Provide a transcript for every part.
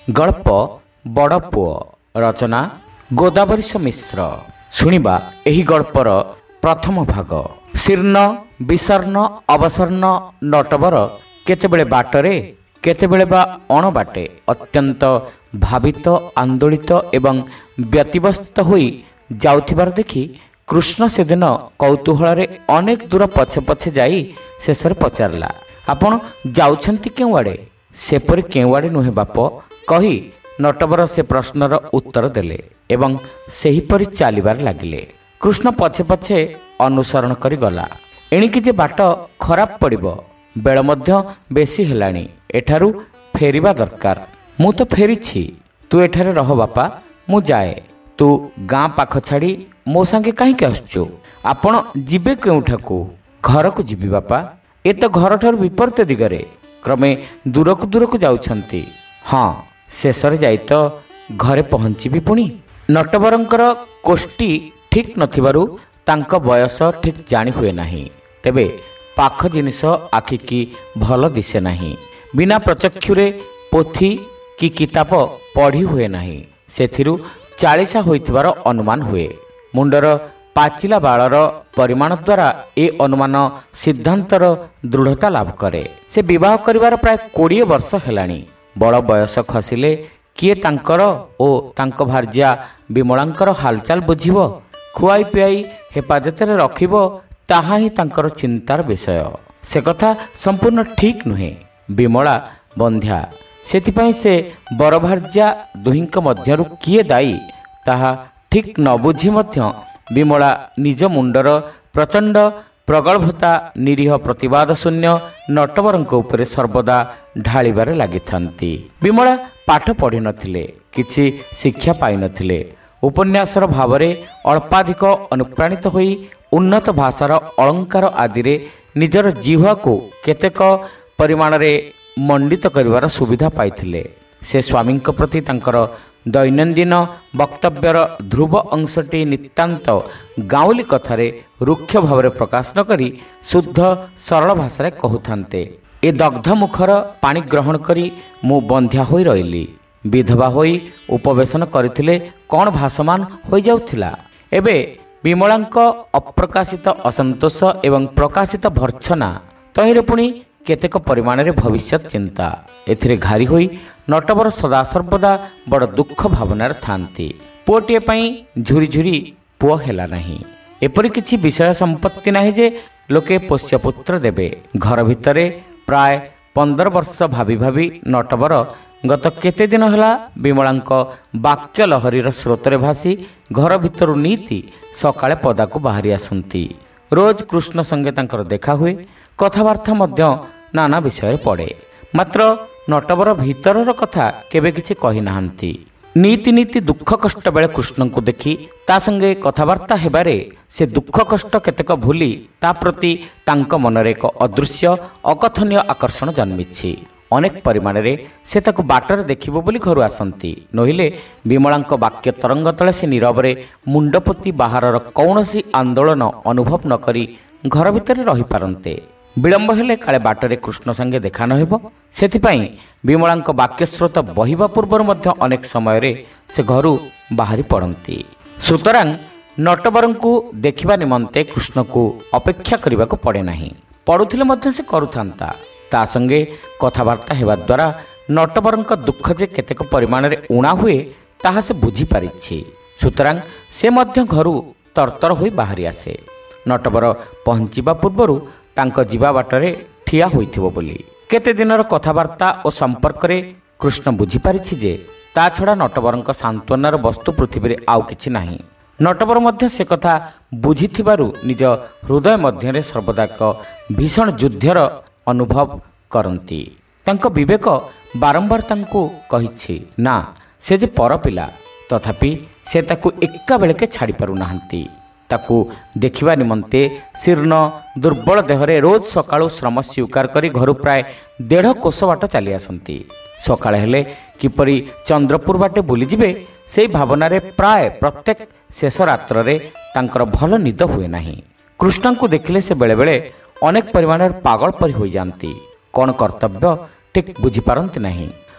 ଗଳ୍ପ ବଡ଼ ପୁଅ ରଚନା ଗୋଦାବରୀଶ ମିଶ୍ର। ଶୁଣିବା ଏହି ଗଳ୍ପର ପ୍ରଥମ ଭାଗ। ଶୀର୍ଣ୍ଣ ବିଷର୍ଣ୍ଣ ଅବସନ୍ନ ନଟବର କେତେବେଳେ ବାଟରେ କେତେବେଳେ ବା ଅଣବାଟେ ଅତ୍ୟନ୍ତ ଭାବିତ ଆନ୍ଦୋଳିତ ଏବଂ ବ୍ୟତିବ୍ୟସ୍ତ ହୋଇ ଯାଉଥିବାର ଦେଖି କୃଷ୍ଣ ସେଦିନ କୌତୂହଳରେ ଅନେକ ଦୂର ପଛେ ପଛେ ଯାଇ ଶେଷରେ ପଚାରିଲା, ଆପଣ ଯାଉଛନ୍ତି କେଉଁଆଡ଼େ? ସେପରି କେଉଁଆଡ଼େ ନୁହେଁ ବାପ କହି ନଟବର ସେ ପ୍ରଶ୍ନର ଉତ୍ତର ଦେଲେ ଏବଂ ସେହିପରି ଚାଲିବାରେ ଲାଗିଲେ। କୃଷ୍ଣ ପଛେ ପଛେ ଅନୁସରଣ କରି ଗଲା। ଏଣିକି ଯେ ବାଟ ଖରାପ ପଡ଼ିବ, ବେଳ ମଧ୍ୟ ବେଶୀ ହେଲାଣି, ଏଠାରୁ ଫେରିବା ଦରକାର। ମୁଁ ତ ଫେରିଛି, ତୁ ଏଠାରେ ରହ ବାପା, ମୁଁ ଯାଏ। ତୁ ଗାଁ ପାଖ ଛାଡ଼ି ମୋ ସାଙ୍ଗେ କାହିଁକି ଆସୁଛୁ? ଆପଣ ଯିବେ କେଉଁଠାକୁ? ଘରକୁ ଯିବି ବାପା। ଏ ତ ଘରଠାରୁ ବିପରୀତ ଦିଗରେ, କ୍ରମେ ଦୂରକୁ ଦୂରକୁ ଯାଉଛନ୍ତି। ହଁ, ଶେଷରେ ଯାଇ ତ ଘରେ ପହଞ୍ଚିବି ପୁଣି। ନଟବରଙ୍କର କୋଷ୍ଠୀ ଠିକ୍ ନଥିବାରୁ ତାଙ୍କ ବୟସ ଠିକ୍ ଜାଣି ହୁଏ ନାହିଁ। ତେବେ ପାଖ ଜିନିଷ ଆଖିକି ଭଲ ଦିଶେ ନାହିଁ। ବିନା ପ୍ରଚକ୍ଷୁରେ ପୋଥି କି କିତାପ ପଢ଼ି ହୁଏ ନାହିଁ। ସେଥିରୁ ଚାଳିଶା ହୋଇଥିବାର ଅନୁମାନ ହୁଏ। ମୁଣ୍ଡର ପାଚିଲା ବାଳର ପରିମାଣ ଦ୍ୱାରା ଏ ଅନୁମାନ ସିଦ୍ଧାନ୍ତର ଦୃଢ଼ତା ଲାଭ କରେ। ସେ ବିବାହ କରିବାର ପ୍ରାୟ 20 ବର୍ଷ ହେଲାଣି। ବଡ଼ ବୟସ ଖସିଲେ କିଏ ତାଙ୍କର ଓ ତାଙ୍କ ଭାର୍ଯ୍ୟା ବିମଳାଙ୍କର ହାଲଚାଲ ବୁଝିବ, ଖୁଆଇ ପିଆଇ ହେପାଜତରେ ରଖିବ, ତାହା ହିଁ ତାଙ୍କର ଚିନ୍ତାର ବିଷୟ। ସେ କଥା ସମ୍ପୂର୍ଣ୍ଣ ଠିକ୍ ନୁହେଁ। ବିମଳା ବନ୍ଧ୍ୟା, ସେଥିପାଇଁ ସେ ବର ଭାର୍ଯ୍ୟା ଦୁହିଁଙ୍କ ମଧ୍ୟରୁ କିଏ ଦାୟୀ ତାହା ଠିକ୍ ନ ବୁଝି ମଧ୍ୟ ବିମଳା ନିଜ ମୁଣ୍ଡର ପ୍ରଚଣ୍ଡ ପ୍ରଗଳ୍ଭତା ନିରୀହ ପ୍ରତିବାଦ ଶୂନ୍ୟ ନଟବରଙ୍କ ଉପରେ ସର୍ବଦା ଢାଳିବାରେ ଲାଗିଥାନ୍ତି। ବିମଳା ପାଠ ପଢ଼ିନଥିଲେ, କିଛି ଶିକ୍ଷା ପାଇନଥିଲେ। ଉପନ୍ୟାସର ଭାବରେ ଅଳ୍ପାଧିକ ଅନୁପ୍ରାଣିତ ହୋଇ ଉନ୍ନତ ଭାଷାର ଅଳଙ୍କାର ଆଦିରେ ନିଜର ଜିହ୍ୱାକୁ କେତେକ ପରିମାଣରେ ମଣ୍ଡିତ କରିବାର ସୁବିଧା ପାଇଥିଲେ। ସେ ସ୍ୱାମୀଙ୍କ ପ୍ରତି ତାଙ୍କର ଦୈନନ୍ଦିନ ବକ୍ତବ୍ୟର ଧ୍ରୁବ ଅଂଶଟି ନିତାନ୍ତ ଗାଉଁଲି କଥାରେ ରୁକ୍ଷ ଭାବରେ ପ୍ରକାଶ ନ କରି ଶୁଦ୍ଧ ସରଳ ଭାଷାରେ କହୁଥାନ୍ତେ। ଏ ଦଗ୍ଧ ମୁଖର ପାଣି ଗ୍ରହଣ କରି ମୁଁ ବନ୍ଧ୍ୟା ହୋଇ ରହିଲି। ବିଧବା ହୋଇ ଉପବେଶନ କରିଥିଲେ କ'ଣ ଭାସମାନ ହୋଇଯାଉଥିଲା। ଏବେ ବିମଳାଙ୍କ ଅପ୍ରକାଶିତ ଅସନ୍ତୋଷ ଏବଂ ପ୍ରକାଶିତ ଭର୍ତ୍ସନା, ତହିଁରେ ପୁଣି କେତେକ ପରିମାଣରେ ଭବିଷ୍ୟତ ଚିନ୍ତା। ଏଥିରେ ଘାରି ହୋଇ ନଟବର ସଦାସର୍ବଦା ବଡ଼ ଦୁଃଖ ଭାବନାରେ ଥାନ୍ତି। ପୁଅଟିଏ ପାଇଁ ଝୁରି ଝୁରି ପୁଅ ହେଲା ନାହିଁ। ଏପରି କିଛି ବିଷୟ ସମ୍ପତ୍ତି ନାହିଁ ଯେ ଲୋକେ ପୋଷ୍ୟପୁତ୍ର ଦେବେ। ଘର ଭିତରେ ପ୍ରାୟ 15 ବର୍ଷ ଭାବି ଭାବି ନଟବର ଗତ କେତେ ଦିନ ହେଲା ବିମଳାଙ୍କ ବାକ୍ୟ ଲହରୀର ସ୍ରୋତରେ ଭାସି ଘର ଭିତରୁ ନିତି ସକାଳେ ପଦାକୁ ବାହାରି ଆସନ୍ତି। ରୋଜ କୃଷ୍ଣ ସଙ୍ଗେ ତାଙ୍କର ଦେଖା ହୁଏ, କଥାବାର୍ତ୍ତା ମଧ୍ୟ ନାନା ବିଷୟରେ ପଡ଼େ। ମାତ୍ର ନଟବର ଭିତରର କଥା କେବେ କିଛି କହିନାହାନ୍ତି। ନୀତି ନୀତି ଦୁଃଖ କଷ୍ଟ ବେଳେ କୃଷ୍ଣଙ୍କୁ ଦେଖି ତା ସଙ୍ଗେ କଥାବାର୍ତ୍ତା ହେବାରେ ସେ ଦୁଃଖ କଷ୍ଟ କେତେକ ଭୁଲି ତା ପ୍ରତି ତାଙ୍କ ମନରେ ଏକ ଅଦୃଶ୍ୟ ଅକଥନୀୟ ଆକର୍ଷଣ ଜନ୍ମିଛି। ଅନେକ ପରିମାଣରେ ସେ ତାକୁ ବାଟରେ ଦେଖିବ ବୋଲି ଘରୁ ଆସନ୍ତି। ନୋହିଲେ ବିମଳାଙ୍କ ବାକ୍ୟ ତରଙ୍ଗ ତଳେ ସେ ନୀରବରେ ମୁଣ୍ଡ ପୋତି ବାହାରର କୌଣସି ଆନ୍ଦୋଳନ ଅନୁଭବ ନ କରି ଘର ଭିତରେ ରହିପାରନ୍ତେ। ବିଳମ୍ବ ହେଲେ କାଳେ ବାଟରେ କୃଷ୍ଣ ସାଙ୍ଗେ ଦେଖା ନ ହେବ, ସେଥିପାଇଁ ବିମଳାଙ୍କ ବାକ୍ୟସ୍ରୋତ ବହିବା ପୂର୍ବରୁ ମଧ୍ୟ ଅନେକ ସମୟରେ ସେ ଘରୁ ବାହାରି ପଡ଼ନ୍ତି। ସୁତରାଂ ନଟବରଙ୍କୁ ଦେଖିବା ନିମନ୍ତେ କୃଷ୍ଣକୁ ଅପେକ୍ଷା କରିବାକୁ ପଡ଼େ ନାହିଁ। ପଡ଼ୁଥିଲେ ମଧ୍ୟ ସେ କରୁଥାନ୍ତା। ତା ସଙ୍ଗେ କଥାବାର୍ତ୍ତା ହେବା ଦ୍ୱାରା ନଟବରଙ୍କ ଦୁଃଖ ଯେ କେତେକ ପରିମାଣରେ ଉଣା ହୁଏ ତାହା ସେ ବୁଝିପାରିଛି। ସୁତରାଂ ସେ ମଧ୍ୟ ଘରୁ ତରତର ହୋଇ ବାହାରି ଆସେ, ନଟବର ପହଞ୍ଚିବା ପୂର୍ବରୁ ତାଙ୍କ ଯିବା ବାଟରେ ଠିଆ ହୋଇଥିବ ବୋଲି। କେତେ ଦିନର କଥାବାର୍ତ୍ତା ଓ ସମ୍ପର୍କରେ କୃଷ୍ଣ ବୁଝିପାରିଛି ଯେ ତା ଛଡ଼ା ନଟବରଙ୍କ ସାନ୍ତ୍ୱନାର ବସ୍ତୁ ପୃଥିବୀରେ ଆଉ କିଛି ନାହିଁ। ନଟବର ମଧ୍ୟ ସେ କଥା ବୁଝିଥିବାରୁ ନିଜ ହୃଦୟ ମଧ୍ୟରେ ସର୍ବଦା ଏକ ଭୀଷଣ ଯୁଦ୍ଧର ଅନୁଭବ କରନ୍ତି। ତାଙ୍କ ବିବେକ ବାରମ୍ବାର ତାଙ୍କୁ କହିଛି, ନା ସେ ଯେ ପର ପିଲା, ତଥାପି ସେ ତାକୁ ଏକାବେଳକେ ଛାଡ଼ି ପାରୁନାହାନ୍ତି। ତାକୁ ଦେଖିବା ନିମନ୍ତେ ଶୀର୍ଣ୍ଣ ଦୁର୍ବଳ ଦେହରେ ରୋଜ ସକାଳୁ ଶ୍ରମ ସ୍ୱୀକାର କରି ଘରୁ ପ୍ରାୟ 1.5 କୋଶ ବାଟ ଚାଲି ଆସନ୍ତି। ସକାଳ ହେଲେ କିପରି ଚନ୍ଦ୍ରପୁର ବାଟେ ବୁଲିଯିବେ, ସେହି ଭାବନାରେ ପ୍ରାୟ ପ୍ରତ୍ୟେକ ଶେଷ ରାତ୍ରରେ ତାଙ୍କର ଭଲ ନିଦ ହୁଏ ନାହିଁ। କୃଷ୍ଣଙ୍କୁ ଦେଖିଲେ ସେ ବେଳେବେଳେ ଅନେକ ପରିମାଣରେ ପାଗଳ ପରି ହୋଇଯାଆନ୍ତି। କ'ଣ କର୍ତ୍ତବ୍ୟ ଠିକ୍ ବୁଝିପାରନ୍ତି ନାହିଁ।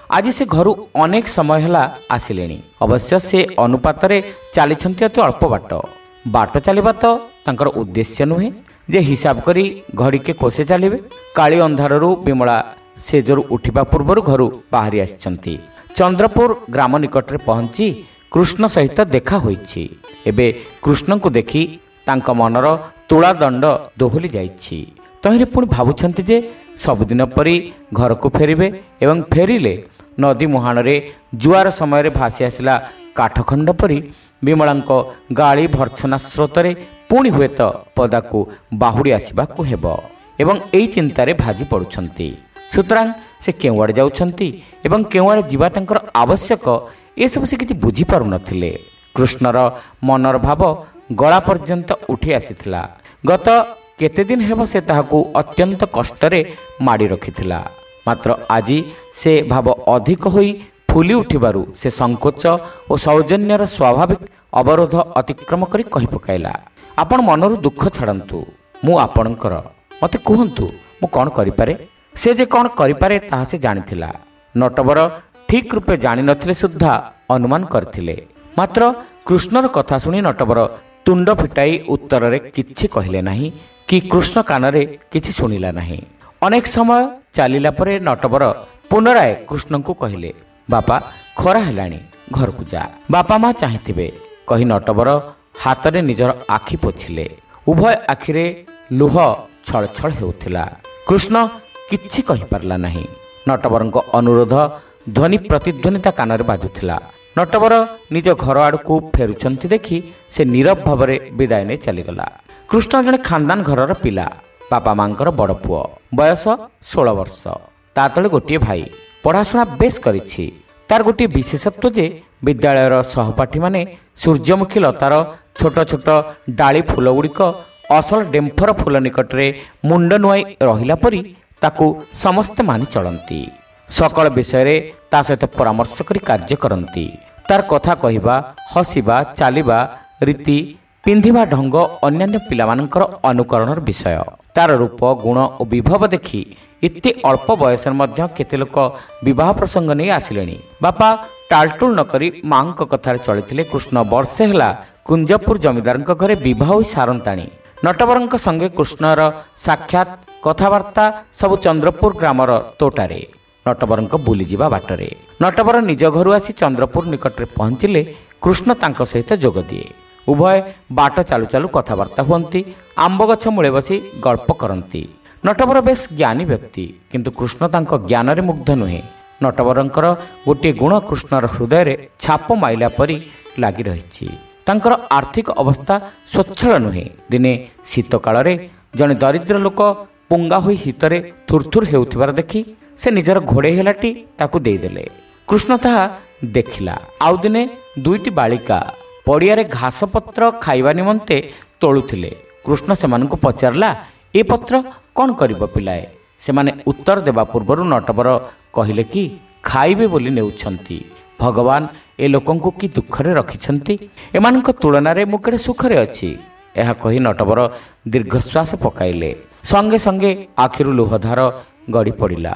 ଆଜି ସେ ଘରୁ ଅନେକ ସମୟ ହେଲା ଆସିଲେଣି। ଅବଶ୍ୟ ସେ ଅନୁପାତରେ ଚାଲିଛନ୍ତି ଅତି ଅଳ୍ପ ବାଟ। ବାଟ ଚାଲିବା ତ ତାଙ୍କର ଉଦ୍ଦେଶ୍ୟ ନୁହେଁ ଯେ ହିସାବ କରି ଘଡ଼ିକେ କୋଷେ ଚାଲିବେ। କାଳି ଅନ୍ଧାରରୁ ବିମଳା ସେଜରୁ ଉଠିବା ପୂର୍ବରୁ ଘରୁ ବାହାରି ଆସିଛନ୍ତି। ଚନ୍ଦ୍ରପୁର ଗ୍ରାମ ନିକଟରେ ପହଞ୍ଚି କୃଷ୍ଣ ସହିତ ଦେଖା ହୋଇଛି। ଏବେ କୃଷ୍ଣଙ୍କୁ ଦେଖି ତାଙ୍କ ମନର ତୁଳାଦଣ୍ଡ ଦୋହଲି ଯାଇଛି। ତହିଁରେ ପୁଣି ଭାବୁଛନ୍ତି ଯେ ସବୁଦିନ ପରି ଘରକୁ ଫେରିବେ ଏବଂ ଫେରିଲେ ନଦୀ ମୁହାଣରେ ଜୁଆର ସମୟରେ ଭାସି ଆସିଲା କାଠଖଣ୍ଡ ପରି ବିମଳାଙ୍କ ଗାଳି ଭର୍ଚ୍ଛନା ସ୍ରୋତରେ ପୁଣି ହୁଏତ ପଦାକୁ ବାହୁଡ଼ି ଆସିବାକୁ ହେବ ଏବଂ ଏହି ଚିନ୍ତାରେ ଭାଜି ପଡ଼ୁଛନ୍ତି। ସୁତରାଂ ସେ କେଉଁଆଡ଼େ ଯାଉଛନ୍ତି ଏବଂ କେଉଁଆଡ଼େ ଯିବା ତାଙ୍କର ଆବଶ୍ୟକ ଏସବୁ ସେ କିଛି ବୁଝିପାରୁନଥିଲେ। କୃଷ୍ଣର ମନର ଭାବ ଗଳା ପର୍ଯ୍ୟନ୍ତ ଉଠି ଆସିଥିଲା। ଗତ କେତେଦିନ ହେବ ସେ ତାହାକୁ ଅତ୍ୟନ୍ତ କଷ୍ଟରେ ମାଡ଼ି ରଖିଥିଲା। ମାତ୍ର ଆଜି ସେ ଭାବ ଅଧିକ ହୋଇ ଫୁଲି ଉଠିବାରୁ ସେ ସଙ୍କୋଚ ଓ ସୌଜନ୍ୟର ସ୍ୱାଭାବିକ ଅବରୋଧ ଅତିକ୍ରମ କରି କହି ପକାଇଲା, ଆପଣ ମନରୁ ଦୁଃଖ ଛାଡ଼ନ୍ତୁ, ମୁଁ ଆପଣଙ୍କର, ମୋତେ କୁହନ୍ତୁ ମୁଁ କ'ଣ କରିପାରେ। ସେ ଯେ କ'ଣ କରିପାରେ ତାହା ସେ ଜାଣିଥିଲା। ନଟବର ଠିକ୍ ରୂପେ ଜାଣିନଥିଲେ ସୁଦ୍ଧା ଅନୁମାନ କରିଥିଲେ। ମାତ୍ର କୃଷ୍ଣର କଥା ଶୁଣି ନଟବର ତୁଣ୍ଡ ଫିଟାଇ ଉତ୍ତରରେ କିଛି କହିଲେ ନାହିଁ କି କୃଷ୍ଣ କାନରେ କିଛି ଶୁଣିଲା ନାହିଁ। ଅନେକ ସମୟ ଚାଲିଲା ପରେ ନଟବର ପୁନରାୟ କୃଷ୍ଣଙ୍କୁ କହିଲେ, ବାପା ଖରା ହେଲାଣି, ଘରକୁ ଯା, ବାପା ମା ଚାହିଁଥିବେ କହି ନଟବର ହାତରେ ନିଜର ଆଖି ପୋଛିଲେ। ଉଭୟ ଆଖିରେ ଲୁହ ଛଳଛଳ ହେଉଥିଲା। କୃଷ୍ଣ କିଛି କହିପାରିଲା ନାହିଁ। ନଟବରଙ୍କ ଅନୁରୋଧ ଧ୍ୱନି ପ୍ରତିଧ୍ୱନି ତା କାନରେ ବାଜୁଥିଲା। ନଟବର ନିଜ ଘର ଆଡ଼କୁ ଫେରୁଛନ୍ତି ଦେଖି ସେ ନୀରବ ଭାବରେ ବିଦାୟ ନେଇ ଚାଲିଗଲା। କୃଷ୍ଣ ଜଣେ ଖାନଦାନ ଘରର ପିଲା, ବାପା ମାଙ୍କର ବଡ଼ ପୁଅ, ବୟସ 16 ବର୍ଷ। ତା ତଳେ ଗୋଟିଏ ଭାଇ, ପଢ଼ାଶୁଣା ବେଶ୍ କରିଛି। ତାର ଗୋଟିଏ ବିଶେଷତ୍ୱ ଯେ ବିଦ୍ୟାଳୟର ସହପାଠୀମାନେ ସୂର୍ଯ୍ୟମୁଖୀ ଲତାର ଛୋଟ ଛୋଟ ଡାଳି ଫୁଲଗୁଡ଼ିକ ଅସଲ ଡେମ୍ଫର ଫୁଲ ନିକଟରେ ମୁଣ୍ଡ ନୁଆଇ ରହିଲା ପରି ତାକୁ ସମସ୍ତେ ମାନି ଚଳନ୍ତି। ସକଳ ବିଷୟରେ ତା ସହିତ ପରାମର୍ଶ କରି କାର୍ଯ୍ୟ କରନ୍ତି। ତାର କଥା କହିବା, ହସିବା, ଚାଲିବା, ରୀତି, ପିନ୍ଧିବା ଢଙ୍ଗ ଅନ୍ୟାନ୍ୟ ପିଲାମାନଙ୍କର ଅନୁକରଣର ବିଷୟ। ତାର ରୂପ, ଗୁଣ ଓ ବିଭବ ଦେଖି ଏତେ ଅଳ୍ପ ବୟସରେ ମଧ୍ୟ କେତେ ଲୋକ ବିବାହ ପ୍ରସଙ୍ଗ ନେଇ ଆସିଲେଣି। ବାପା ଟାଲଟୁଳ ନ କରି ମାଙ୍କ କଥାରେ ଚଳିଥିଲେ। କୃଷ୍ଣ ବର୍ଷେ ହେଲା କୁଞ୍ଜପୁର ଜମିଦାରଙ୍କ ଘରେ ବିବାହ ହୋଇ ସାରନ୍ତାଣି। ନଟବରଙ୍କ ସଙ୍ଗେ କୃଷ୍ଣର ସାକ୍ଷାତ କଥାବାର୍ତ୍ତା ସବୁ ଚନ୍ଦ୍ରପୁର ଗ୍ରାମର ତୋଟାରେ, ନଟବରଙ୍କ ବୁଲିଯିବା ବାଟରେ। ନଟବର ନିଜ ଘରୁ ଆସି ଚନ୍ଦ୍ରପୁର ନିକଟରେ ପହଞ୍ଚିଲେ କୃଷ୍ଣ ତାଙ୍କ ସହିତ ଯୋଗ ଦିଏ। ଉଭୟ ବାଟ ଚାଲୁ ଚାଲୁ କଥାବାର୍ତ୍ତା ହୁଅନ୍ତି, ଆମ୍ବ ଗଛ ମୂଳେ ବସି ଗଳ୍ପ କରନ୍ତି। ନଟବର ବେଶ୍ ଜ୍ଞାନୀ ବ୍ୟକ୍ତି, କିନ୍ତୁ କୃଷ୍ଣ ତାଙ୍କ ଜ୍ଞାନରେ ମୁଗ୍ଧ ନୁହେଁ। ନଟବରଙ୍କର ଗୋଟିଏ ଗୁଣ କୃଷ୍ଣର ହୃଦୟରେ ଛାପ ମାଇଲା ପରି ଲାଗି ରହିଛି। ତାଙ୍କର ଆର୍ଥିକ ଅବସ୍ଥା ସ୍ୱଚ୍ଛଳ ନୁହେଁ। ଦିନେ ଶୀତ କାଳରେ ଜଣେ ଦରିଦ୍ର ଲୋକ ପୁଙ୍ଗା ହୋଇ ଶୀତରେ ଥୁରଥୁର ହେଉଥିବାର ଦେଖି ସେ ନିଜର ଘୋଡ଼େଇ ହେଲାଟି ତାକୁ ଦେଇଦେଲେ। କୃଷ୍ଣ ତାହା ଦେଖିଲା। ଆଉ ଦିନେ ଦୁଇଟି ବାଳିକା ପଡ଼ିଆରେ ଘାସପତ୍ର ଖାଇବା ନିମନ୍ତେ ତୋଳୁଥିଲେ। କୃଷ୍ଣ ସେମାନଙ୍କୁ ପଚାରିଲା, ଏ ପତ୍ର କ'ଣ କରିବ ପିଲାଏ? ସେମାନେ ଉତ୍ତର ଦେବା ପୂର୍ବରୁ ନଟବର କହିଲେ କି ଖାଇବେ ବୋଲି ନେଉଛନ୍ତି। ଭଗବାନ ଏ ଲୋକଙ୍କୁ କି ଦୁଃଖରେ ରଖିଛନ୍ତି, ଏମାନଙ୍କ ତୁଳନାରେ ମୁଁ କେଡ଼େ ସୁଖରେ ଅଛି। ଏହା କହି ନଟବର ଦୀର୍ଘଶ୍ୱାସ ପକାଇଲେ। ସଙ୍ଗେ ସଙ୍ଗେ ଆଖିରୁ ଲୁହଧାର ଗଡ଼ି ପଡ଼ିଲା।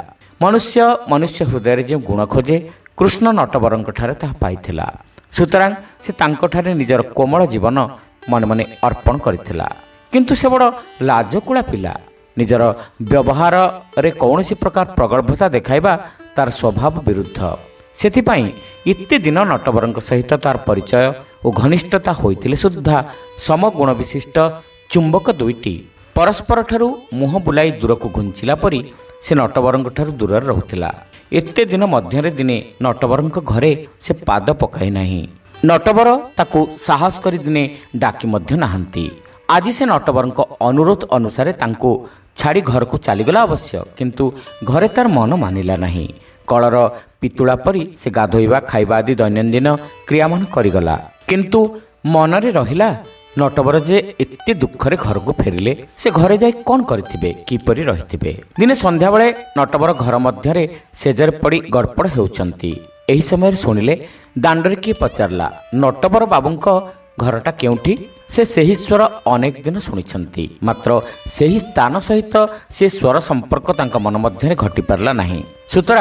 ମନୁଷ୍ୟ ହୃଦୟରେ ଯେଉଁ ଗୁଣ ଖୋଜେ, କୃଷ୍ଣ ନଟବରଙ୍କଠାରେ ତାହା ପାଇଥିଲା। ସୁତରାଂ ସେ ତାଙ୍କଠାରେ ନିଜର କୋମଳ ଜୀବନ ମନେ ମନେ ଅର୍ପଣ କରିଥିଲା। କିନ୍ତୁ ସେ ବଡ଼ ଲାଜକୁଳା ପିଲା। ନିଜର ବ୍ୟବହାରରେ କୌଣସି ପ୍ରକାର ପ୍ରଗଳ୍ଭତା ଦେଖାଇବା ତାର ସ୍ୱଭାବ ବିରୁଦ୍ଧ। ସେଥିପାଇଁ ଏତେ ଦିନ ନଟବରଙ୍କ ସହିତ ତାର ପରିଚୟ ଓ ଘନିଷ୍ଠତା ହୋଇଥିଲେ ସୁଦ୍ଧା ସମଗୁଣ ବିଶିଷ୍ଟ ଚୁମ୍ବକ ଦୁଇଟି ପରସ୍ପରଠାରୁ ମୁହଁ ବୁଲାଇ ଦୂରକୁ ଘୁଞ୍ଚିଲା ପରି ସେ ନଟବରଙ୍କଠାରୁ ଦୂରରେ ରହୁଥିଲା। ଏତେ ଦିନ ମଧ୍ୟରେ ଦିନେ ନଟବରଙ୍କ ଘରେ ସେ ପାଦ ପକାଇ ନାହିଁ। ନଟବର ତାକୁ ସାହସ କରି ଦିନେ ଡାକି ମଧ୍ୟ ନାହାନ୍ତି। ଆଜି ସେ ନଟବରଙ୍କ ଅନୁରୋଧ ଅନୁସାରେ ତାଙ୍କୁ ଛାଡ଼ି ଘରକୁ ଚାଲିଗଲା ଅବଶ୍ୟ, କିନ୍ତୁ ଘରେ ତାର ମନ ମାନିଲା ନାହିଁ। କଳର ପିତୁଳା ପରି ସେ ଗାଧୋଇବା, ଖାଇବା ଆଦି ଦୈନନ୍ଦିନ କ୍ରିୟାମାନ କରିଗଲା। କିନ୍ତୁ ମନରେ ରହିଲା ନଟବର ଯେ ଏତେ ଦୁଃଖରେ ଘରକୁ ଫେରିଲେ, ସେ ଘରେ ଯାଇ କ'ଣ କରିଥିବେ, କିପରି ରହିଥିବେ। ଦିନେ ସନ୍ଧ୍ୟାବେଳେ ନଟବର ଘର ମଧ୍ୟରେ ସେଜରେ ପଡ଼ି ଗଡ଼ପଡ଼ ହେଉଛନ୍ତି। ଏହି ସମୟରେ ଶୁଣିଲେ ଦାଣ୍ଡରେ କିଏ ପଚାରିଲା, ନଟବର ବାବୁଙ୍କ ଘରଟା କେଉଁଠି? ସେ ସେହି ସ୍ୱର ଅନେକ ଦିନ ଶୁଣିଛନ୍ତି, ମାତ୍ର ସେହି ସ୍ଥାନ ସହିତ ସେ ସ୍ୱର ସମ୍ପର୍କ ତାଙ୍କ ମନ ମଧ୍ୟରେ ଘଟିପାରିଲା ନାହିଁ। ସୁତରାଂ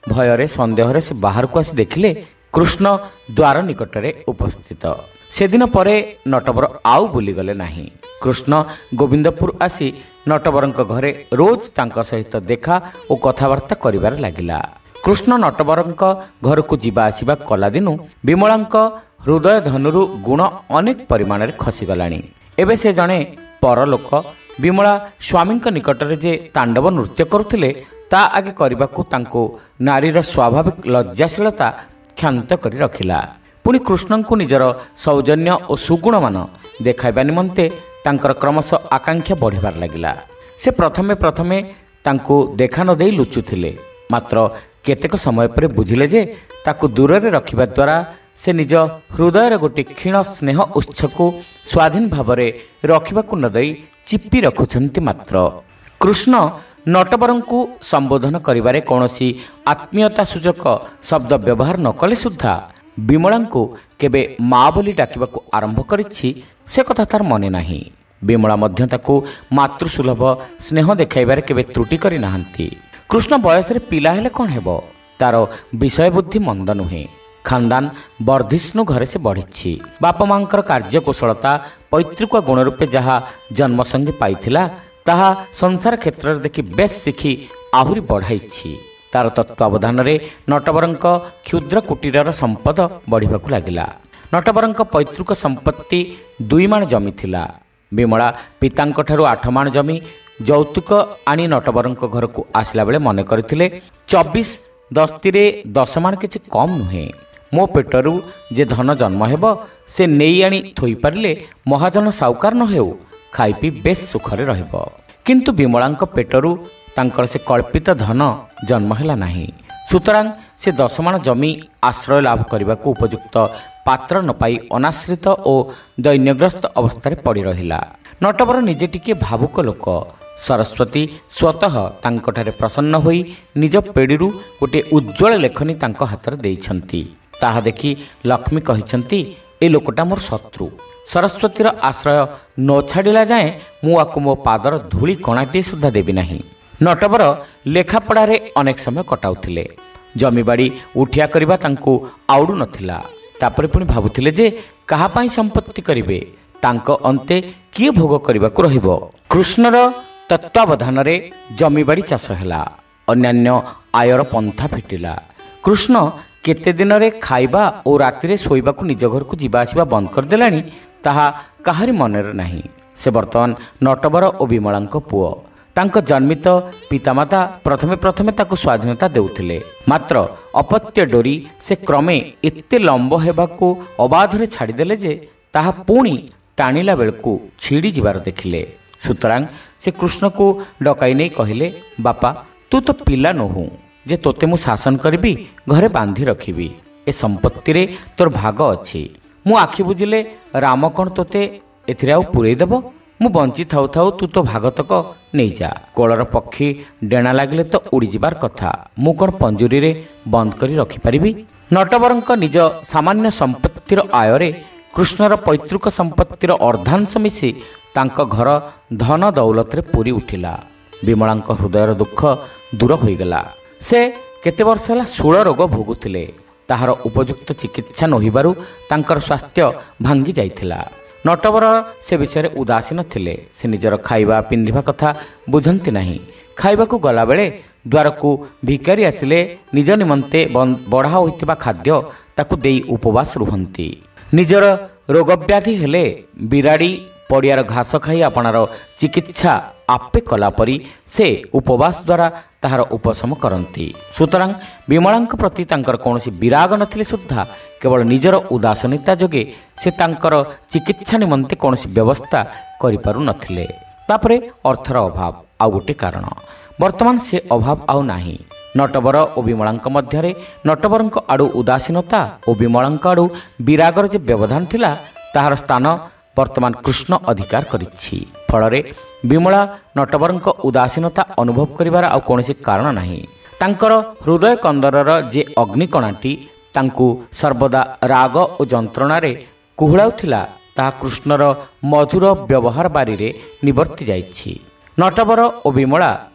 ଭୟରେ ସନ୍ଦେହରେ ସେ ବାହାରକୁ ଆସି ଦେଖିଲେ କୃଷ୍ଣ ଦ୍ୱାର ନିକଟରେ ଉପସ୍ଥିତ। ସେଦିନ ପରେ ନଟବର ଆଉ ବୁଲିଗଲେ ନାହିଁ। କୃଷ୍ଣ ଗୋବିନ୍ଦପୁର ଆସି ନଟବରଙ୍କ ଘରେ ରୋଜ ତାଙ୍କ ସହିତ ଦେଖା ଓ କଥାବାର୍ତ୍ତା କରିବାରେ ଲାଗିଲା। କୃଷ୍ଣ ନଟବରଙ୍କ ଘରକୁ ଯିବା ଆସିବା କଲା ଦିନୁ ବିମଳାଙ୍କ ହୃଦୟ ଧନୁରୁ ଗୁଣ ଅନେକ ପରିମାଣରେ ଖସିଗଲାଣି। ଏବେ ସେ ଜଣେ ପରଲୋକ। ବିମଳା ସ୍ୱାମୀଙ୍କ ନିକଟରେ ଯେ ତାଣ୍ଡବ ନୃତ୍ୟ କରୁଥିଲେ ତା ଆଗେ କରିବାକୁ ତାଙ୍କୁ ନାରୀର ସ୍ୱାଭାବିକ ଲଜ୍ଜାଶୀଳତା କ୍ଷାନ୍ତ କରି ରଖିଲା। ପୁଣି କୃଷ୍ଣଙ୍କୁ ନିଜର ସୌଜନ୍ୟ ଓ ସୁଗୁଣମାନ ଦେଖାଇବା ନିମନ୍ତେ ତାଙ୍କର କ୍ରମଶଃ ଆକାଂକ୍ଷା ବଢ଼ିବାରେ ଲାଗିଲା। ସେ ପ୍ରଥମେ ତାଙ୍କୁ ଦେଖା ନ ଦେଇ ଲୁଚୁଥିଲେ, ମାତ୍ର କେତେକ ସମୟ ପରେ ବୁଝିଲେ ଯେ ତାକୁ ଦୂରରେ ରଖିବା ଦ୍ୱାରା ସେ ନିଜ ହୃଦୟର ଗୋଟିଏ କ୍ଷୀଣ ସ୍ନେହ ଉତ୍ସକୁ ସ୍ୱାଧୀନ ଭାବରେ ରଖିବାକୁ ନ ଦେଇ ଚିପି ରଖୁଛନ୍ତି ମାତ୍ର। କୃଷ୍ଣ ନଟବରଙ୍କୁ ସମ୍ବୋଧନ କରିବାରେ କୌଣସି ଆତ୍ମୀୟତା ସୂଚକ ଶବ୍ଦ ବ୍ୟବହାର ନ କଲେ ସୁଦ୍ଧା ବିମଳାଙ୍କୁ କେବେ ମା ବୋଲି ଡାକିବାକୁ ଆରମ୍ଭ କରିଛି ସେ କଥା ତାର ମନେ ନାହିଁ। ବିମଳା ମଧ୍ୟ ତାକୁ ମାତୃସୁଲଭ ସ୍ନେହ ଦେଖାଇବାରେ କେବେ ତ୍ରୁଟି କରିନାହାନ୍ତି। କୃଷ୍ଣ ବୟସରେ ପିଲା ହେଲେ କ'ଣ ହେବ, ତାର ବିଷୟ ବୁଦ୍ଧି ମନ୍ଦ ନୁହେଁ। ଖାନଦାନ ବର୍ଦ୍ଧିଷ୍ଣୁ ଘରେ ସେ ବଢ଼ିଛି। ବାପା ମାଙ୍କର କାର୍ଯ୍ୟକୁଶଳତା ପୈତୃକ ଗୁଣ ରୂପେ ଯାହା ଜନ୍ମ ସଙ୍ଗେ ପାଇଥିଲା ତାହା ସଂସାର କ୍ଷେତ୍ରରେ ଦେଖି ବେଶ୍ ଶିଖି ଆହୁରି ବଢ଼ାଇଛି। ତାର ତତ୍ତ୍ୱାବଧାନରେ ନଟବରଙ୍କ କ୍ଷୁଦ୍ର କୁଟୀରର ସମ୍ପଦ ବଢ଼ିବାକୁ ଲାଗିଲା। ନଟବରଙ୍କ ପୈତୃକ ସମ୍ପତ୍ତି 2 ମାଣ ଜମି ଥିଲା। ବିମଳା ପିତାଙ୍କଠାରୁ 8 ମାଣ ଜମି ଯୌତୁକ ଆଣି ନଟବରଙ୍କ ଘରକୁ ଆସିଲା ବେଳେ ମନେ କରିଥିଲେ 24 ଦସ୍ତିରେ 10 ମାଣ କିଛି କମ୍ ନୁହେଁ। ମୋ ପେଟରୁ ଯେ ଧନ ଜନ୍ମ ହେବ ସେ ନେଇ ଆଣି ଥୋଇପାରିଲେ ମହାଜନ ସାଉକାର ନ ହେଉ ଖାଇ ପିଇ ବେଶ୍ ସୁଖରେ ରହିବ। କିନ୍ତୁ ବିମଳାଙ୍କ ପେଟରୁ ତାଙ୍କର ସେ କଳ୍ପିତ ଧନ ଜନ୍ମ ହେଲା ନାହିଁ। ସୁତରାଂ ସେ 10 ମାଣ ଜମି ଆଶ୍ରୟ ଲାଭ କରିବାକୁ ଉପଯୁକ୍ତ ପାତ୍ର ନ ପାଇ ଅନାଶ୍ରିତ ଓ ଦୈନ୍ୟଗ୍ରସ୍ତ ଅବସ୍ଥାରେ ପଡ଼ି ରହିଲା। ନଟବର ନିଜେ ଟିକିଏ ଭାବୁକ ଲୋକ। ସରସ୍ୱତୀ ସ୍ୱତଃ ତାଙ୍କଠାରେ ପ୍ରସନ୍ନ ହୋଇ ନିଜ ପେଡ଼ିରୁ ଗୋଟିଏ ଉଜ୍ଜ୍ୱଳ ଲେଖନୀ ତାଙ୍କ ହାତରେ ଦେଇଛନ୍ତି। ତାହା ଦେଖି ଲକ୍ଷ୍ମୀ କହିଛନ୍ତି, ଏ ଲୋକଟା ମୋର ଶତ୍ରୁ। ସରସ୍ୱତୀର ଆଶ୍ରୟ ନ ଛାଡ଼ିଲା ଯାଏଁ ମୁଁ ଆକୁ ମୋ ପାଦର ଧୂଳି କଣାଟିଏ ସୁଦ୍ଧା ଦେବି ନାହିଁ। ନଟବର ଲେଖାପଢ଼ାରେ ଅନେକ ସମୟ କଟାଉଥିଲେ। ଜମିବାଡ଼ି ଉଠିଆ କରିବା ତାଙ୍କୁ ଆଉଡ଼ୁ ନଥିଲା। ତାପରେ ପୁଣି ଭାବୁଥିଲେ ଯେ କାହା ପାଇଁ ସମ୍ପତ୍ତି କରିବେ, ତାଙ୍କ ଅନ୍ତେ କିଏ ଭୋଗ କରିବାକୁ ରହିବ। କୃଷ୍ଣର ତତ୍ତ୍ୱାବଧାନରେ ଜମିବାଡ଼ି ଚାଷ ହେଲା। ଅନ୍ୟାନ୍ୟ ଆୟର ପନ୍ଥା ଫିଟିଲା। କୃଷ୍ଣ କେତେ ଦିନରେ ଖାଇବା ଓ ରାତିରେ ଶୋଇବାକୁ ନିଜ ଘରକୁ ଯିବା ଆସିବା ବନ୍ଦ କରିଦେଲାଣି ତାହା କାହାରି ମନରେ ନାହିଁ। ସେ ବର୍ତ୍ତମାନ ନଟବର ଓ ବିମଳାଙ୍କ ପୁଅ। ତାଙ୍କ ଜନ୍ମିତ ପିତାମାତା ପ୍ରଥମେ ତାକୁ ସ୍ୱାଧୀନତା ଦେଉଥିଲେ, ମାତ୍ର ଅପତ୍ୟ ଡୋରି ସେ କ୍ରମେ ଏତେ ଲମ୍ବ ହେବାକୁ ଅବାଧରେ ଛାଡ଼ିଦେଲେ ଯେ ତାହା ପୁଣି ଟାଣିଲା ବେଳକୁ ଛିଡ଼ି ଯିବାର ଦେଖିଲେ। ସୁତରାଂ ସେ କୃଷ୍ଣକୁ ଡକାଇ ନେଇ କହିଲେ, ବାପା, ତୁ ତ ପିଲା ନୋହୁଁ ଯେ ତୋତେ ମୁଁ ଶାସନ କରିବି, ଘରେ ବାନ୍ଧି ରଖିବି। ଏ ସମ୍ପତ୍ତିରେ ତୋର ଭାଗ ଅଛି। ମୁଁ ଆଖି ବୁଝିଲେ ରାମ କ'ଣ ତୋତେ ଏଥିରେ ଆଉ ପୂରେଇ ଦେବ? ମୁଁ ବଞ୍ଚି ଥାଉ ଥାଉ ତୁ ତୋ ଭାଗତକ ନେଇଯା। କୋଳର ପକ୍ଷୀ ଡେଣା ଲାଗିଲେ ତ ଉଡ଼ିଯିବାର କଥା। ମୁଁ କ'ଣ ପଞ୍ଜୁରୀରେ ବନ୍ଦ କରି ରଖିପାରିବି? ନଟବରଙ୍କ ନିଜ ସାମାନ୍ୟ ସମ୍ପତ୍ତିର ଆୟରେ କୃଷ୍ଣର ପୈତୃକ ସମ୍ପତ୍ତିର ଅର୍ଦ୍ଧାଂଶ ମିଶି ତାଙ୍କ ଘର ଧନ ଦୌଲତରେ ପୂରି ଉଠିଲା। ବିମଳାଙ୍କ ହୃଦୟର ଦୁଃଖ ଦୂର ହୋଇଗଲା। ସେ କେତେ ବର୍ଷ ହେଲା ଶୂଳ ରୋଗ ଭୋଗୁଥିଲେ। ତାହାର ଉପଯୁକ୍ତ ଚିକିତ୍ସା ନ ହେବାରୁ ତାଙ୍କର ସ୍ୱାସ୍ଥ୍ୟ ଭାଙ୍ଗି ଯାଇଥିଲା। ନଟବର ସେ ବିଷୟରେ ଉଦାସୀନ ଥିଲେ। ସେ ନିଜର ଖାଇବା ପିନ୍ଧିବା କଥା ବୁଝନ୍ତି ନାହିଁ। ଖାଇବାକୁ ଗଲାବେଳେ ଦ୍ୱାରକୁ ଭିକାରୀ ଆସିଲେ ନିଜ ନିମନ୍ତେ ବଢ଼ା ହୋଇଥିବା ଖାଦ୍ୟ ତାକୁ ଦେଇ ଉପବାସ ରୁହନ୍ତି। ନିଜର ରୋଗବ୍ୟାଧି ହେଲେ ବିରାଡ଼ି ପଡ଼ିଆର ଘାସ ଖାଇ ଆପଣାର ଚିକିତ୍ସା ଆପେ କଲା ପରି ସେ ଉପବାସ ଦ୍ୱାରା ତାହାର ଉପଶମ କରନ୍ତି। ସୁତରାଂ ବିମଳାଙ୍କ ପ୍ରତି ତାଙ୍କର କୌଣସି ବିରାଗ ନଥିଲେ ସୁଦ୍ଧା କେବଳ ନିଜର ଉଦାସୀନତା ଯୋଗେ ସେ ତାଙ୍କର ଚିକିତ୍ସା ନିମନ୍ତେ କୌଣସି ବ୍ୟବସ୍ଥା କରିପାରୁନଥିଲେ। ତାପରେ ଅର୍ଥର ଅଭାବ ଆଉ ଗୋଟିଏ କାରଣ। ବର୍ତ୍ତମାନ ସେ ଅଭାବ ଆଉ ନାହିଁ। ନଟବର ଓ ବିମଳାଙ୍କ ମଧ୍ୟରେ ନଟବରଙ୍କ ଆଡ଼ୁ ଉଦାସୀନତା ଓ ବିମଳାଙ୍କ ଆଡ଼ୁ ବିରାଗର ଯେ ବ୍ୟବଧାନ ଥିଲା ତାହାର ସ୍ଥାନ ବର୍ତ୍ତମାନ କୃଷ୍ଣ ଅଧିକାର କରିଛି। ଫଳରେ ବିମଳା ନଟବରଙ୍କ ଉଦାସୀନତା ଅନୁଭବ କରିବାର ଆଉ କୌଣସି କାରଣ ନାହିଁ। ତାଙ୍କର ହୃଦୟ କନ୍ଦରର ଯେ ଅଗ୍ନିକଣାଟି ତାଙ୍କୁ ସର୍ବଦା ରାଗ ଓ ଯନ୍ତ୍ରଣାରେ କୁହୁଳାଉଥିଲା ତାହା କୃଷ୍ଣର ମଧୁର ବ୍ୟବହାର ବାରିରେ ନିବର୍ତ୍ତି ଯାଇଛି। ନଟବର ଓ ବିମଳା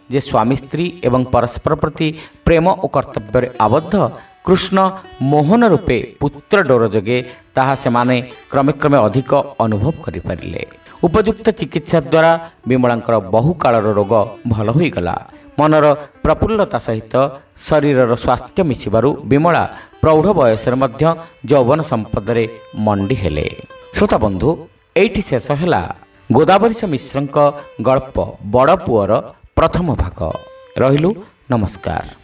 ଯେ ସ୍ୱାମୀ ସ୍ତ୍ରୀ ଏବଂ ପରସ୍ପର ପ୍ରତି ପ୍ରେମ ଓ କର୍ତ୍ତବ୍ୟରେ ଆବଦ୍ଧ କୃଷ୍ଣ ମୋହନ ରୂପେ ପୁତ୍ର ଡୋର ଯୋଗେ ତାହା ସେମାନେ କ୍ରମେ କ୍ରମେ ଅଧିକ ଅନୁଭବ କରିପାରିଲେ। ଉପଯୁକ୍ତ ଚିକିତ୍ସା ଦ୍ୱାରା ବିମଳାଙ୍କର ବହୁ କାଳର ରୋଗ ଭଲ ହୋଇଗଲା। ମନର ପ୍ରଫୁଲ୍ଲତା ସହିତ ଶରୀରର ସ୍ୱାସ୍ଥ୍ୟ ମିଶିବାରୁ ବିମଳା ପ୍ରୌଢ଼ ବୟସରେ ମଧ୍ୟ ଯୌବନ ସମ୍ପଦରେ ମଣ୍ଡି ହେଲେ। ଶ୍ରୋତାବନ୍ଧୁ, ଏଇଠି ଶେଷ ହେଲା ଗୋଦାବରୀଶ ମିଶ୍ରଙ୍କ ଗଳ୍ପ ବଡ଼ ପୁଅର ପ୍ରଥମ ଭାଗ। ରହିଲୁ, ନମସ୍କାର।